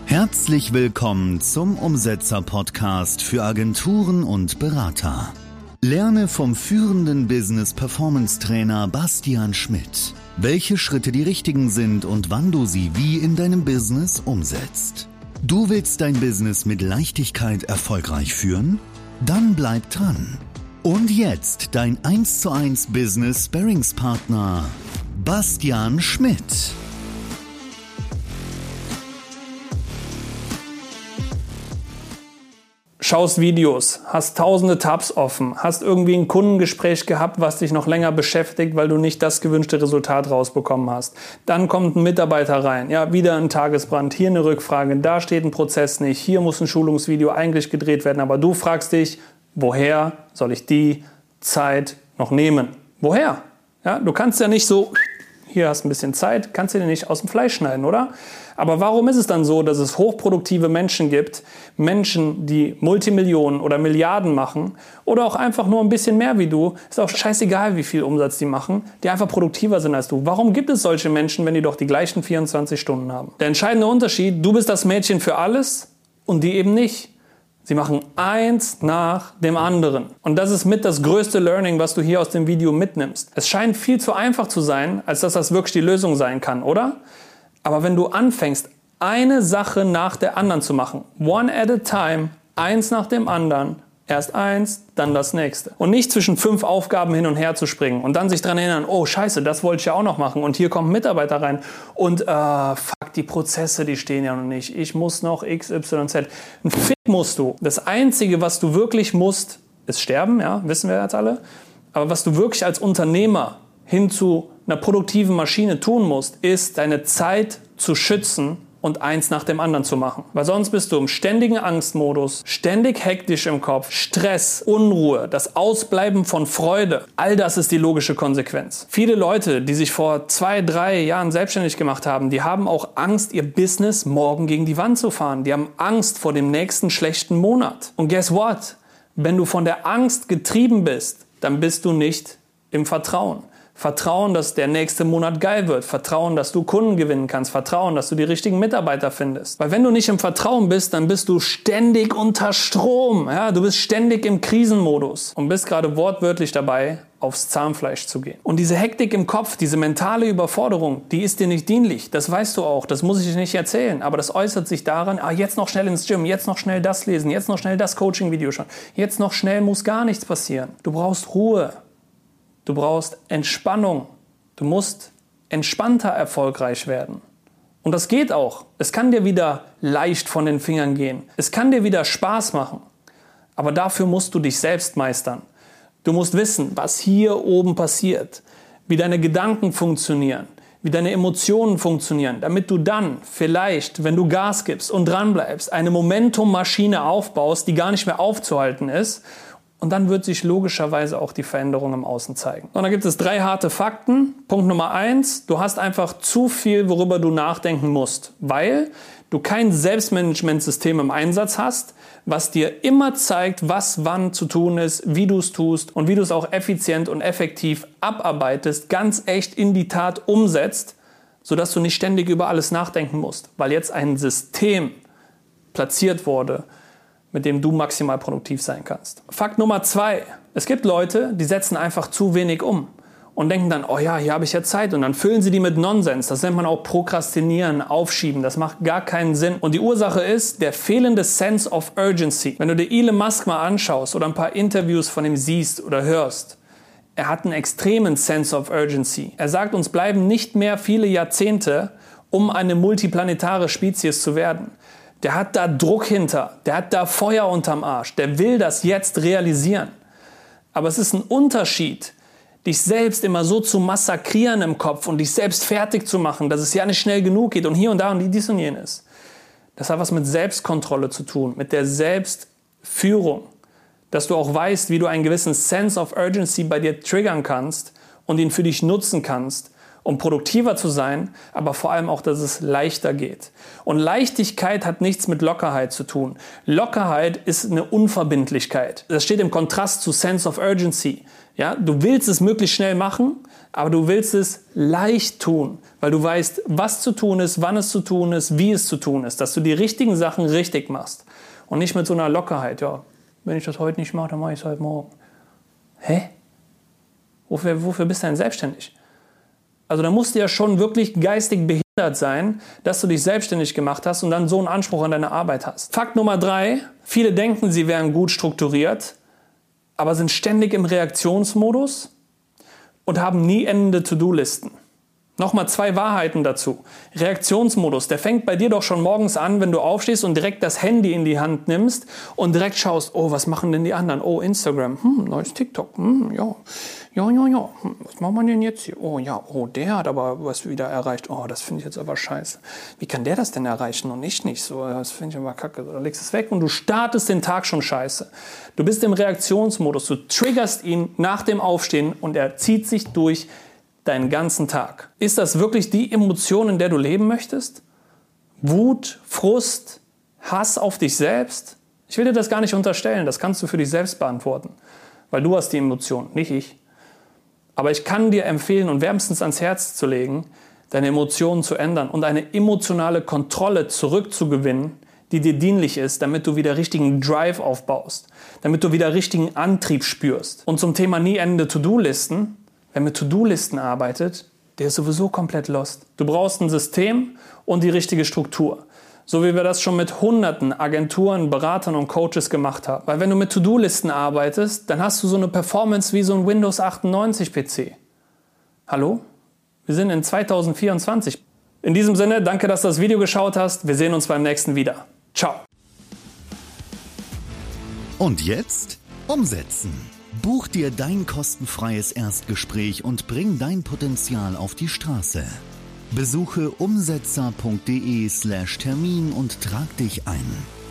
Herzlich willkommen zum Umsetzer-Podcast für Agenturen und Berater. Lerne vom führenden Business-Performance-Trainer Bastian Schmidt, welche Schritte die richtigen sind und wann du sie wie in deinem Business umsetzt. Du willst dein Business mit Leichtigkeit erfolgreich führen? Dann bleib dran. Und jetzt dein 1:1 Business-Sparringspartner Bastian Schmidt. Schaust Videos, hast tausende Tabs offen, hast irgendwie ein Kundengespräch gehabt, was dich noch länger beschäftigt, weil du nicht das gewünschte Resultat rausbekommen hast. Dann kommt ein Mitarbeiter rein, ja, wieder ein Tagesbrand, hier eine Rückfrage, da steht ein Prozess nicht, hier muss ein Schulungsvideo eigentlich gedreht werden, aber du fragst dich, woher soll ich die Zeit noch nehmen? Woher? Ja, du kannst ja nicht so, hier hast ein bisschen Zeit, kannst du dir nicht aus dem Fleisch schneiden, oder? Aber warum ist es dann so, dass es hochproduktive Menschen gibt, Menschen, die Multimillionen oder Milliarden machen oder auch einfach nur ein bisschen mehr wie du, ist auch scheißegal, wie viel Umsatz die machen, die einfach produktiver sind als du. Warum gibt es solche Menschen, wenn die doch die gleichen 24 Stunden haben? Der entscheidende Unterschied, du bist das Mädchen für alles und die eben nicht. Sie machen eins nach dem anderen. Und das ist mit das größte Learning, was du hier aus dem Video mitnimmst. Es scheint viel zu einfach zu sein, als dass das wirklich die Lösung sein kann, oder? Aber wenn du anfängst, eine Sache nach der anderen zu machen, one at a time, eins nach dem anderen, erst eins, dann das nächste. Und nicht zwischen 5 Aufgaben hin und her zu springen und dann sich daran erinnern, oh scheiße, das wollte ich ja auch noch machen und hier kommt ein Mitarbeiter rein und fuck, die Prozesse, die stehen ja noch nicht. Ich muss noch X, Y, Z. Ein Fick musst du. Das Einzige, was du wirklich musst, ist sterben, ja, wissen wir jetzt alle. Aber was du wirklich als Unternehmer hin zu einer produktiven Maschine tun musst, ist, deine Zeit zu schützen und eins nach dem anderen zu machen. Weil sonst bist du im ständigen Angstmodus, ständig hektisch im Kopf, Stress, Unruhe, das Ausbleiben von Freude. All das ist die logische Konsequenz. Viele Leute, die sich vor 2, 3 Jahren selbstständig gemacht haben, die haben auch Angst, ihr Business morgen gegen die Wand zu fahren. Die haben Angst vor dem nächsten schlechten Monat. Und guess what? Wenn du von der Angst getrieben bist, dann bist du nicht im Vertrauen. Vertrauen, dass der nächste Monat geil wird. Vertrauen, dass du Kunden gewinnen kannst. Vertrauen, dass du die richtigen Mitarbeiter findest. Weil wenn du nicht im Vertrauen bist, dann bist du ständig unter Strom. Ja, du bist ständig im Krisenmodus und bist gerade wortwörtlich dabei, aufs Zahnfleisch zu gehen. Und diese Hektik im Kopf, diese mentale Überforderung, die ist dir nicht dienlich. Das weißt du auch. Das muss ich dir nicht erzählen. Aber das äußert sich daran, jetzt noch schnell ins Gym, jetzt noch schnell das lesen, jetzt noch schnell das Coaching-Video schauen. Jetzt noch schnell muss gar nichts passieren. Du brauchst Ruhe. Du brauchst Entspannung. Du musst entspannter erfolgreich werden. Und das geht auch. Es kann dir wieder leicht von den Fingern gehen. Es kann dir wieder Spaß machen. Aber dafür musst du dich selbst meistern. Du musst wissen, was hier oben passiert, wie deine Gedanken funktionieren, wie deine Emotionen funktionieren, damit du dann vielleicht, wenn du Gas gibst und dranbleibst, eine Momentum-Maschine aufbaust, die gar nicht mehr aufzuhalten ist. Und dann wird sich logischerweise auch die Veränderung im Außen zeigen. Und dann gibt es 3 harte Fakten. Punkt Nummer 1, du hast einfach zu viel, worüber du nachdenken musst, weil du kein Selbstmanagementsystem im Einsatz hast, was dir immer zeigt, was wann zu tun ist, wie du es tust und wie du es auch effizient und effektiv abarbeitest, ganz echt in die Tat umsetzt, sodass du nicht ständig über alles nachdenken musst, weil jetzt ein System platziert wurde, mit dem du maximal produktiv sein kannst. Fakt Nummer 2. Es gibt Leute, die setzen einfach zu wenig um und denken dann, oh ja, hier habe ich ja Zeit und dann füllen sie die mit Nonsens. Das nennt man auch Prokrastinieren, Aufschieben. Das macht gar keinen Sinn. Und die Ursache ist der fehlende Sense of Urgency. Wenn du dir Elon Musk mal anschaust oder ein paar Interviews von ihm siehst oder hörst, er hat einen extremen Sense of Urgency. Er sagt, uns bleiben nicht mehr viele Jahrzehnte, um eine multiplanetare Spezies zu werden. Der hat da Druck hinter, der hat da Feuer unterm Arsch, der will das jetzt realisieren. Aber es ist ein Unterschied, dich selbst immer so zu massakrieren im Kopf und dich selbst fertig zu machen, dass es ja nicht schnell genug geht und hier und da und dies und jenes. Das hat was mit Selbstkontrolle zu tun, mit der Selbstführung. Dass du auch weißt, wie du einen gewissen Sense of Urgency bei dir triggern kannst und ihn für dich nutzen kannst, um produktiver zu sein, aber vor allem auch, dass es leichter geht. Und Leichtigkeit hat nichts mit Lockerheit zu tun. Lockerheit ist eine Unverbindlichkeit. Das steht im Kontrast zu Sense of Urgency. Ja, du willst es möglichst schnell machen, Aber du willst es leicht tun, weil du weißt, was zu tun ist, wann es zu tun ist, wie es zu tun ist. Dass du die richtigen Sachen richtig machst. Und nicht mit so einer Lockerheit. Ja, wenn ich das heute nicht mache, dann mache ich es halt morgen. Hä? Wofür bist du denn selbstständig? Also da musst du ja schon wirklich geistig behindert sein, dass du dich selbstständig gemacht hast und dann so einen Anspruch an deine Arbeit hast. Fakt Nummer 3. Viele denken, sie wären gut strukturiert, aber sind ständig im Reaktionsmodus und haben nie endende To-Do-Listen. Nochmal 2 Wahrheiten dazu. Reaktionsmodus, der fängt bei dir doch schon morgens an, wenn du aufstehst und direkt das Handy in die Hand nimmst und direkt schaust, oh, was machen denn die anderen? Oh, Instagram, neues TikTok, ja, was machen wir denn jetzt hier? Oh ja, oh, der hat aber was wieder erreicht. Oh, das finde ich jetzt aber scheiße. Wie kann der das denn erreichen und ich nicht? So, das finde ich aber kacke. Da legst es weg und du startest den Tag schon scheiße. Du bist im Reaktionsmodus, du triggerst ihn nach dem Aufstehen und er zieht sich durch deinen ganzen Tag. Ist das wirklich die Emotion, in der du leben möchtest? Wut, Frust, Hass auf dich selbst? Ich will dir das gar nicht unterstellen, das kannst du für dich selbst beantworten. Weil du hast die Emotion, nicht ich. Aber ich kann dir empfehlen und wärmstens ans Herz zu legen, deine Emotionen zu ändern und eine emotionale Kontrolle zurückzugewinnen, die dir dienlich ist, damit du wieder richtigen Drive aufbaust, damit du wieder richtigen Antrieb spürst. Und zum Thema nie endende To-Do-Listen: Wer mit To-Do-Listen arbeitet, der ist sowieso komplett lost. Du brauchst ein System und die richtige Struktur. So wie wir das schon mit hunderten Agenturen, Beratern und Coaches gemacht haben. Weil wenn du mit To-Do-Listen arbeitest, dann hast du so eine Performance wie so ein Windows 98 PC. Hallo? Wir sind in 2024. In diesem Sinne, danke, dass du das Video geschaut hast. Wir sehen uns beim nächsten wieder. Ciao. Und jetzt umsetzen. Buch dir dein kostenfreies Erstgespräch und bring dein Potenzial auf die Straße. Besuche umsetzer.de/Termin und trag dich ein.